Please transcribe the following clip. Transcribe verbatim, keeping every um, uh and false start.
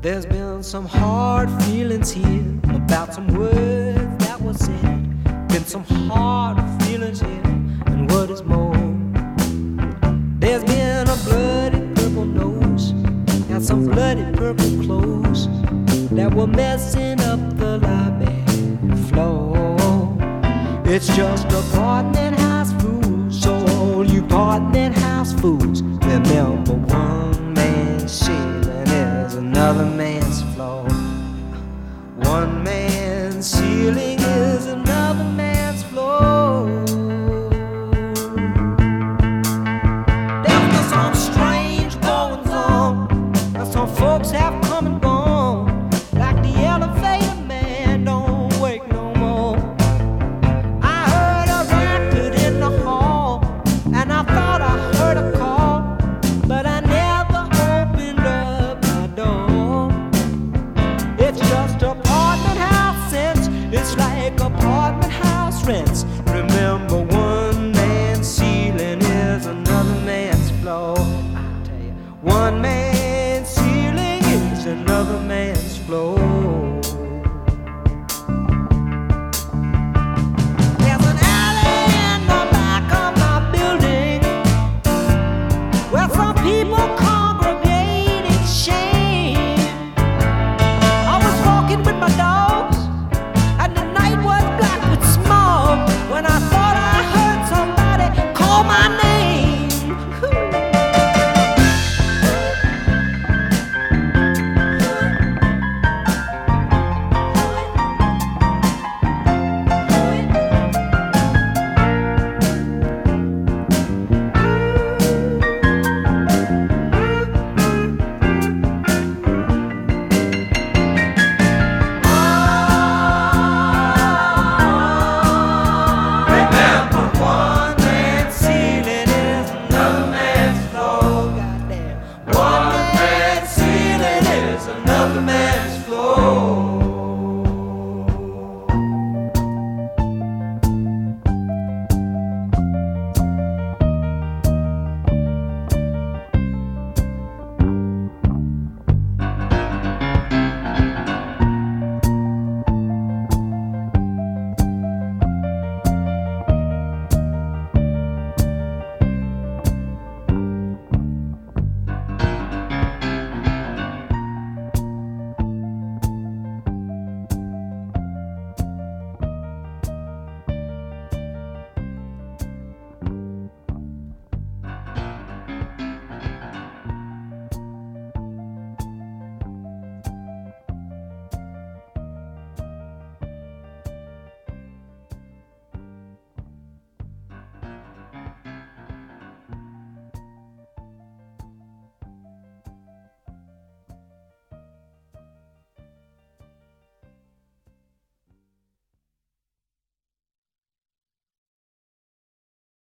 There's been some hard feelings here about some words that were said. Been some hard feelings here, and what is more, there's been a bloody purple nose and some bloody purple clothes that were messing up the lobby floor. It's just apartment house fools, so all you apartment house fools, remember one man's ceiling is another man's floor. One man's ceiling is another man's floor. There's been some strange goings on, and some folks have come and gone, like the elevator man don't wake no more. I heard a racket in the hall, and I thought I heard a call, but I never opened up my door. It's just apartment house sense, it's like apartment house rents. Remember